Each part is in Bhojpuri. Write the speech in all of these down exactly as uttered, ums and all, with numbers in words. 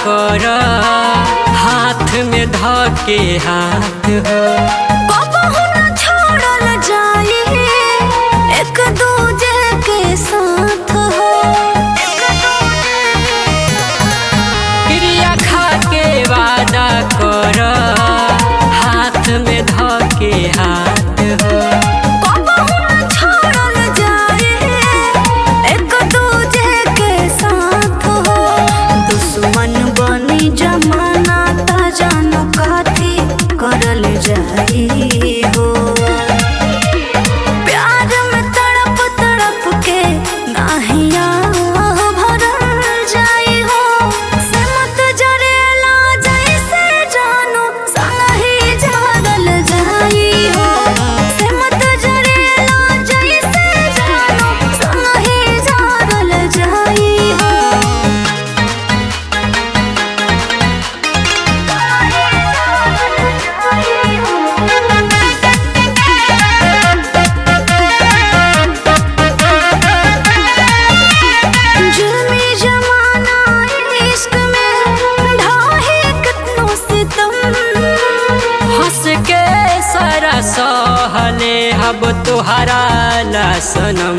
कर हाथ में धके हाथ हो कबहू न छोड़ल जाई एक दूजे के साथ हो। क्रिया खा के वादा कर हाथ में धके हाथ हो कबहू न छोड़ल जाई एक दूजे के साथ हो। दुश्मन बनी जमाना ता जानो काथी करल जाई हो। प्यार में तड़प तड़प के नाहिया भरल जाई हो। सिमत जरेला जैसे जानो संगही झारल जाई हो। सिमत जरेला जैसे जानो संगही झारल जाई हो। जुल्मी जमाना इश्क में ढाहे कितनो सितम। हंस के सारा सहले हब तुहरा ला सनम।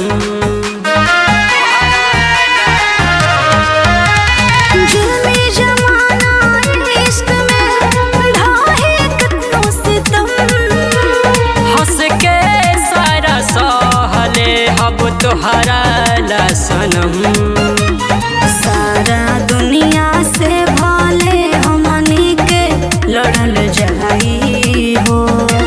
जुल्मी जमाना इश्क में ढाहे कितनो सितम। हंस के सारा सहले हब तुहरा ला सनम। सारा दुनिया से भाले हमनी के लड़ल जाई हो।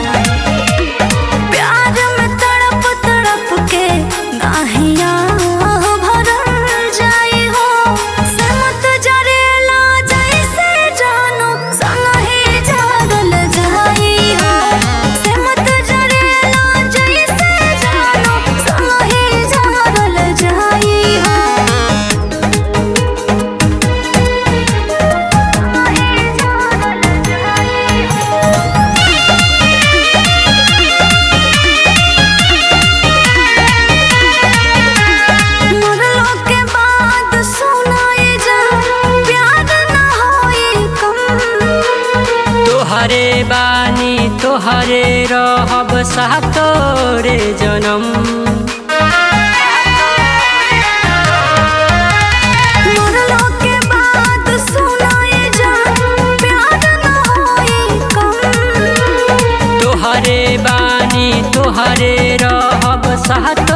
प्यार में तड़प तड़प के नाहिया भरल जाई हो। सिमत जरेला जैसे जानो संगही झारल जाई हो। सिमत जरेला जैसे जानो संगही झारल जाई हो। मरलो के बाद सुनाई जा प्यार न होई कम। तोहरे बानी तोहरे रहब सातोरे जनम। मरलो के बाद सुनाई जा प्यार न होई कम। तोहरे बानी तोहरे रहब सात